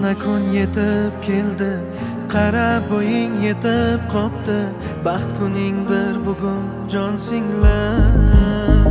Ona kun yetib keldi, qara bo'ying yetib qopti. Baxt kuningdir bugun jon singlim.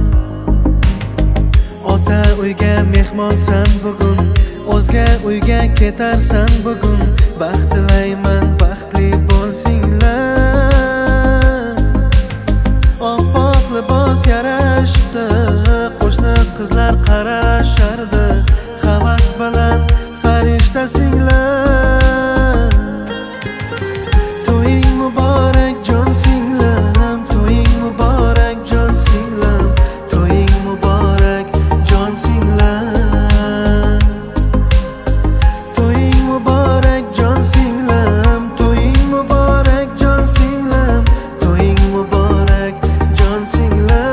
Ota uyga mehmonsan bugun, o'zga uyga ketarsan bugun. Baxt tilayman, baxtli bo'lsinglar. Oppoq libos yarashibdi, qo'shni qizlar qarashardi. Havas bilan farishta singlim. To'ying muborak jon singlim, to'ying muborak jon singlim, to'ying muborak jon singlim. To'ying muborak jon singlim, to'ying muborak jon singlim, to'ying muborak jon singlim.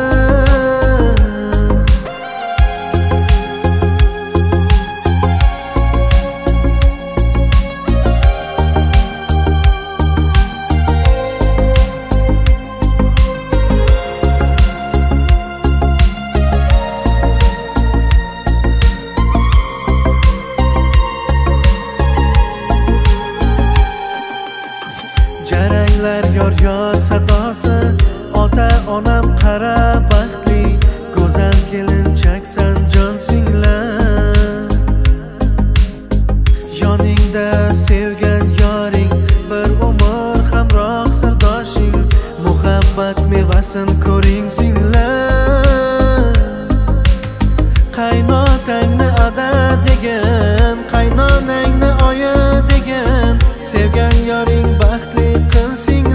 Jaranglar yor sadosi, ota onam qara baxtli, go'zal kelinchaksan jon singlim. Yoningda sevgan yoring, bir umr hamroh sirdoshing, muhabbat mevasin ko'ring singlim. Qaynotangni ada degan, qaynonangni oyi degan, sevgan yoring baxtli qilsing.